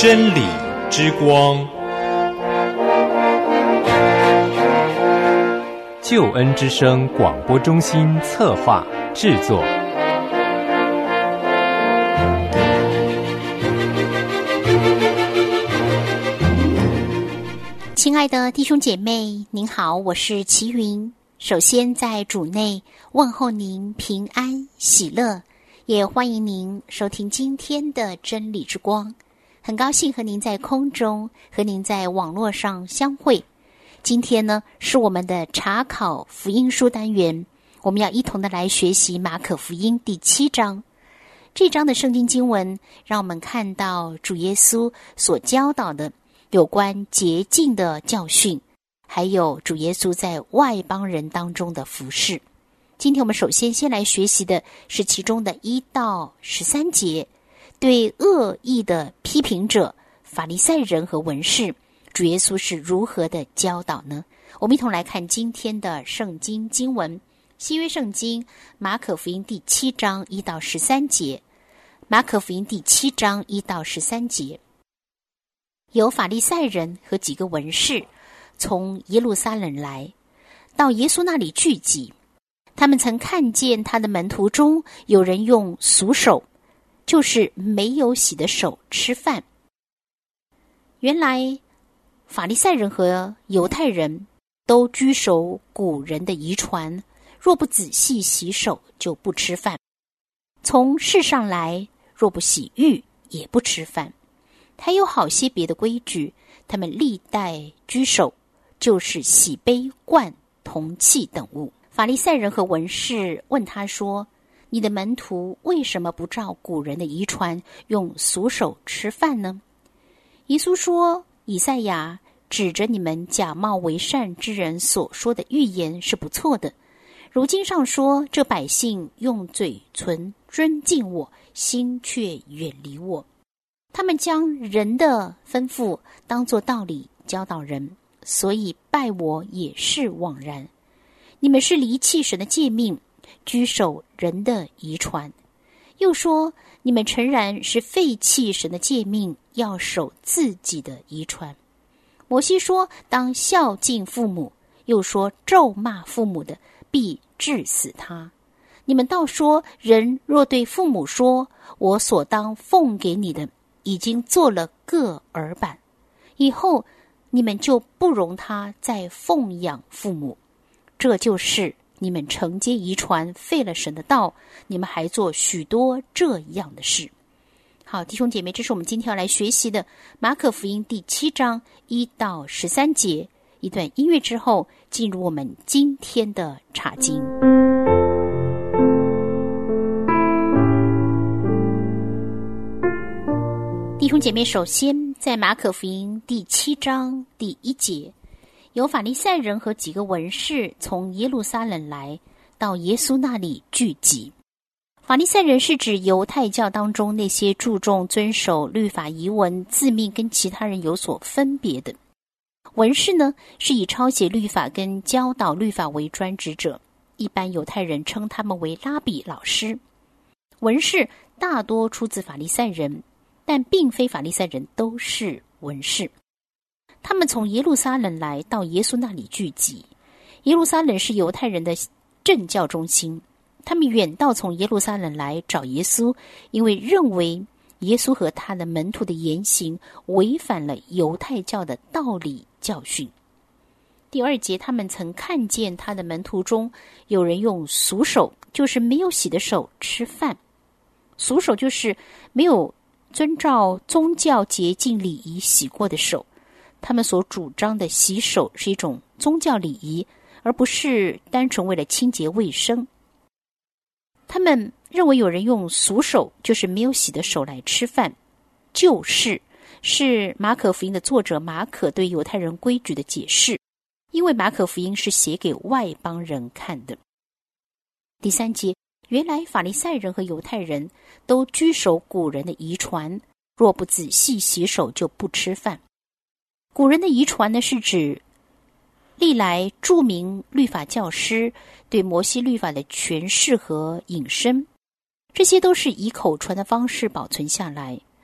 真理之光， 救恩之声广播中心策划制作。 亲爱的弟兄姐妹，您好，我是齐云。首先在主内问候您平安喜乐，也欢迎您收听今天的真理之光。很高兴和您在空中，和您在网络上相会。今天呢，是我们的查考福音书单元，我们要一同的来学习马可福音第7章。这章的圣经经文让我们看到主耶稣所教导的有关洁净的教训，还有主耶稣在外邦人当中的服事。今天我们首先来学习的是其中的1到13节，对恶意的批评者法利赛人和文士，主耶稣是如何的教导呢？我们一同来看今天的圣经经文，新约圣经马可福音第7章1到13节。马可福音第7章1到13节，有法利赛人和几个文士从耶路撒冷来，到耶稣那里聚集。他们曾看见他的门徒中有人用俗手，就是没有洗的手吃饭。原来法利赛人和犹太人都居守古人的遗传，若不仔细洗手就不吃饭。从世上来，若不洗浴也不吃饭。还有好些别的规矩，他们历代居守，就是洗杯、罐、铜器等物。法利赛人和文士问他说：你的门徒为什么不照古人的遗传，用俗手吃饭呢？耶稣说：以赛亚指着你们假冒为善之人所说的预言是不错的。如今上说，这百姓用嘴唇尊敬我，心却远离我。他们将人的吩咐当作道理教导人，所以拜我也是枉然。你们是离弃神的诫命，居守人的遗传。又说，你们诚然是废弃神的诫命，要守自己的遗传。摩西说，当孝敬父母，又说咒骂父母的，必治死他。你们倒说，人若对父母说，我所当奉给你的已经做了个耳板，以后你们就不容他再奉养父母。这就是你们承接遗传，废了神的道，你们还做许多这样的事。好，弟兄姐妹，这是我们今天要来学习的马可福音第7章1到13节。一段音乐之后，进入我们今天的查经。弟兄姐妹，首先在马可福音第7章第1节，有法利赛人和几个文士从耶路撒冷来，到耶稣那里聚集。法利赛人是指犹太教当中那些注重遵守律法遗文、自命跟其他人有所分别的。文士呢，是以抄写律法跟教导律法为专职者，一般犹太人称他们为拉比老师。文士大多出自法利赛人，但并非法利赛人都是文士。他们从耶路撒冷来到耶稣那里聚集。耶路撒冷是犹太人的政教中心，他们远道从耶路撒冷来找耶稣，因为认为耶稣和他的门徒的言行违反了犹太教的道理教训。第2节，他们曾看见他的门徒中有人用俗手，就是没有洗的手吃饭。俗手就是没有遵照宗教洁净礼仪洗过的手。他们所主张的洗手是一种宗教礼仪，而不是单纯为了清洁卫生。他们认为有人用俗手，就是没有洗的手来吃饭，是马可福音的作者马可对犹太人规矩的解释，因为马可福音是写给外邦人看的。第3节，原来法利赛人和犹太人都居守古人的遗传，若不仔细洗手就不吃饭。古人的遗传呢，是指历来著名律法教师对摩西律法的诠释和引申，这些都是以口传的方式保存下来。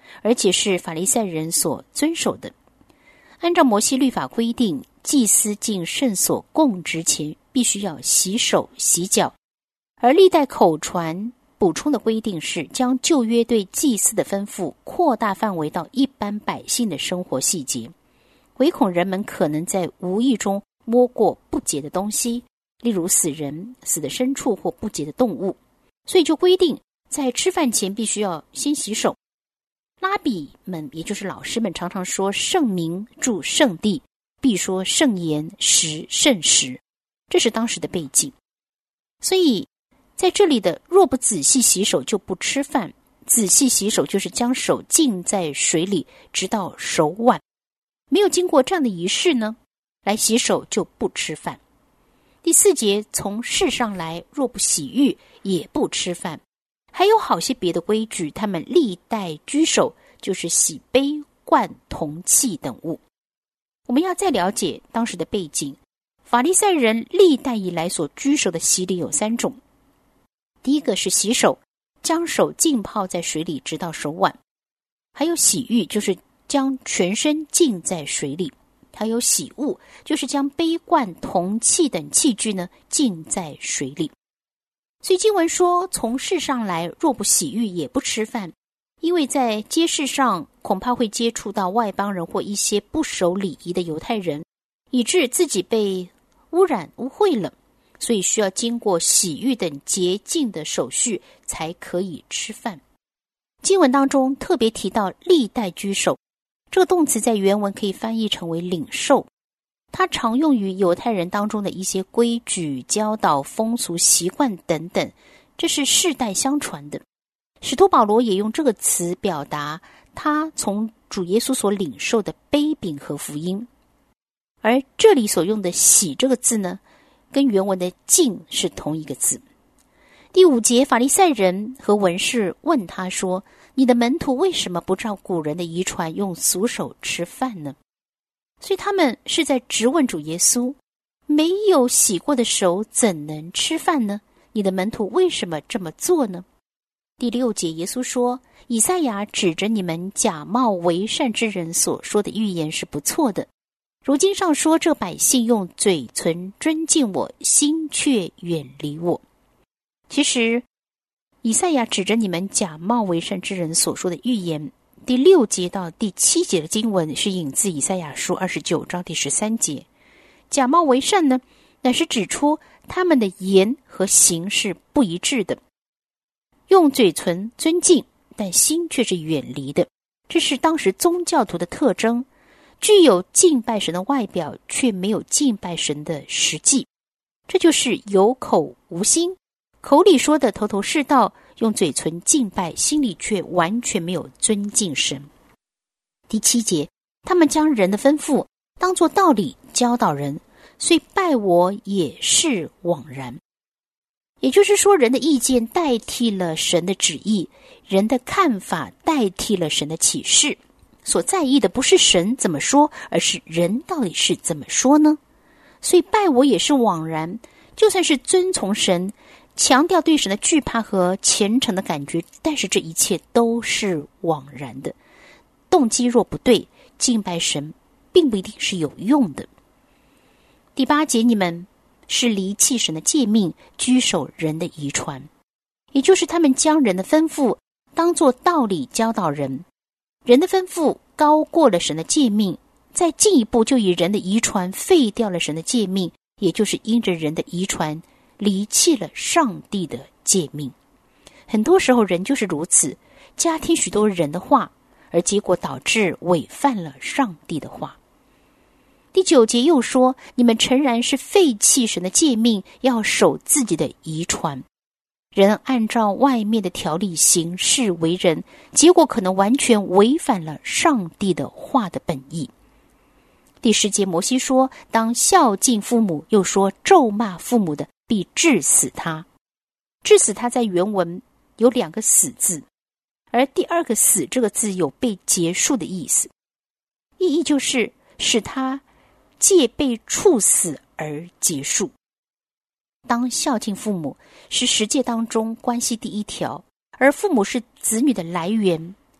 而且是法利赛人所遵守的。按照摩西律法规定，祭司进圣所供职前必须要洗手洗脚，而历代口传补充的规定是将旧约对祭司的吩咐扩大范围到一般百姓的生活细节，唯恐人们可能在无意中摸过不洁的东西，例如死人、死的牲畜或不洁的动物，所以就规定在吃饭前必须要先洗手。拉比们也就是老师们常常说圣名住圣地，必说圣言食圣食，这是当时的背景。所以在这里的若不仔细洗手就不吃饭，仔细洗手就是将手浸在水里直到手腕，没有经过这样的仪式呢，来洗手就不吃饭。第4节，从事上来若不洗浴也不吃饭。还有好些别的规矩，他们历代居首，就是洗杯罐铜器等物。我们要再了解当时的背景，法利赛人历代以来所居首的洗礼有3种。第一个是洗手，将手浸泡在水里直到手腕；还有洗浴，就是将全身浸在水里；还有洗物，就是将杯罐铜器等器具呢浸在水里。所以经文说，从事上来若不洗浴也不吃饭，因为在街市上恐怕会接触到外邦人或一些不守礼仪的犹太人，以致自己被污染污秽了，所以需要经过洗浴等洁净的手续才可以吃饭。经文当中特别提到历代居首，这个动词在原文可以翻译成为领受，它常用于犹太人当中的一些规矩、教导、风俗、习惯等等，这是世代相传的。使徒保罗也用这个词表达他从主耶稣所领受的杯饼和福音。而这里所用的洗这个字呢，跟原文的浸是同一个字。第5节，法利赛人和文士问他说，你的门徒为什么不照古人的遗传用俗手吃饭呢？所以他们是在质问主耶稣，没有洗过的手怎能吃饭呢？你的门徒为什么这么做呢？第6节，耶稣说，以赛亚指着你们假冒为善之人所说的预言是不错的。如经上说，这百姓用嘴唇尊敬我，心却远离我。其实以赛亚指着你们假冒为善之人所说的预言，第6节到第7节的经文是引自以赛亚书29章第13节。假冒为善呢，乃是指出他们的言和行是不一致的，用嘴唇尊敬，但心却是远离的，这是当时宗教徒的特征，具有敬拜神的外表，却没有敬拜神的实际。这就是有口无心，口里说的头头是道，用嘴唇敬拜，心里却完全没有尊敬神。第7节，他们将人的吩咐当作道理教导人，所以拜我也是枉然。也就是说，人的意见代替了神的旨意，人的看法代替了神的启示，所在意的不是神怎么说，而是人到底是怎么说呢？所以拜我也是枉然，就算是遵从神，强调对神的惧怕和虔诚的感觉，但是这一切都是枉然的。动机若不对，敬拜神并不一定是有用的。第8节，你们是离弃神的诫命，居守人的遗传，也就是他们将人的吩咐当作道理教导人，人的吩咐高过了神的诫命，再进一步就以人的遗传废掉了神的诫命，也就是因着人的遗传离弃了上帝的诫命。很多时候人就是如此，加听许多人的话，而结果导致违犯了上帝的话。第9节又说，你们诚然是废弃神的诫命，要守自己的遗传。人按照外面的条例行事为人，结果可能完全违反了上帝的话的本意。第10节，摩西说，当孝敬父母，又说咒骂父母的必治死他。治死他在原文有2个死字，而第2个死这个字有被结束的意思，意义就是使他借被处死而结束。当孝敬父母是10诫当中关系第1条，而父母是子女的来源，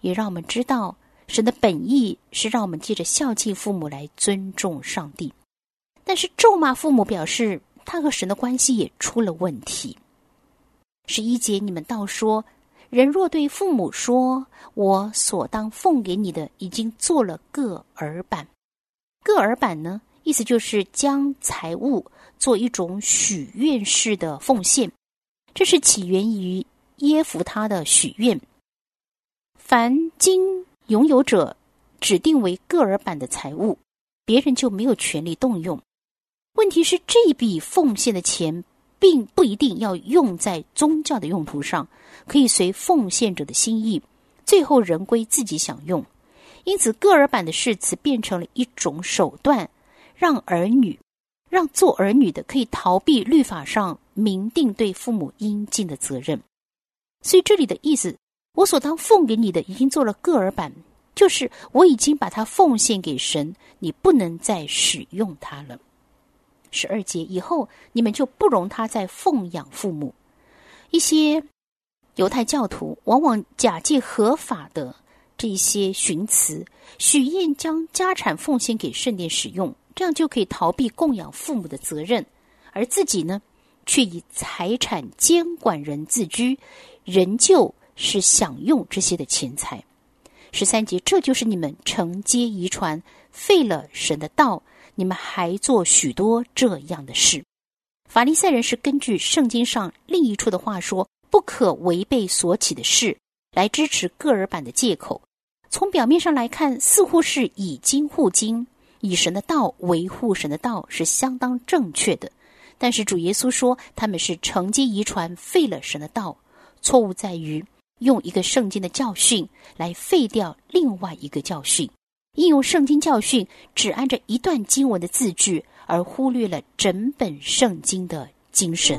也让我们知道神的本意是让我们借着孝敬父母来尊重上帝。但是咒骂父母表示他和神的关系也出了问题。11节你们道说，人若对父母说，我所当奉给你的已经做了各耳版。各耳版呢，意思就是将财物做一种许愿式的奉献，这是起源于耶弗他的许愿。凡经拥有者指定为各耳版的财物，别人就没有权利动用。问题是这笔奉献的钱并不一定要用在宗教的用途上，可以随奉献者的心意，最后仍归自己享用。因此各耳版的誓词变成了一种手段，让做儿女的可以逃避律法上明定对父母应尽的责任。所以这里的意思，我所当奉给你的已经做了各耳版，就是我已经把它奉献给神，你不能再使用它了。12节以后，你们就不容他再奉养父母。一些犹太教徒往往假借合法的这些寻词，许愿将家产奉献给圣殿使用，这样就可以逃避供养父母的责任，而自己呢，却以财产监管人自居，仍旧是享用这些的钱财。13节，这就是你们承接遗传，废了神的道，你们还做许多这样的事。法利赛人是根据圣经上另一处的话说，不可违背所起的事，来支持各耳版的借口。从表面上来看，似乎是以经护经，以神的道维护神的道，是相当正确的。但是主耶稣说，他们是承接遗传，废了神的道。错误在于用一个圣经的教训来废掉另外一个教训，应用圣经教训只按着一段经文的字句，而忽略了整本圣经的精神。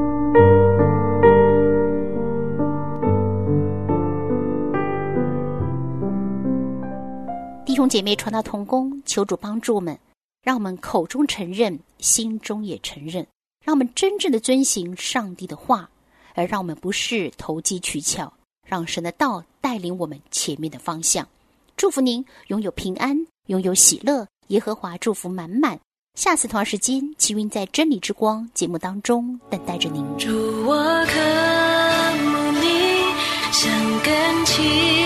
弟兄姐妹，传道同工，求主帮助我们，让我们口中承认，心中也承认，让我们真正的遵行上帝的话，而让我们不是投机取巧，让神的道带领我们前面的方向。祝福您拥有平安，拥有喜乐，耶和华祝福满满。下次同样时间，齐云在真理之光节目当中等待着您。 主，我渴慕你，像根基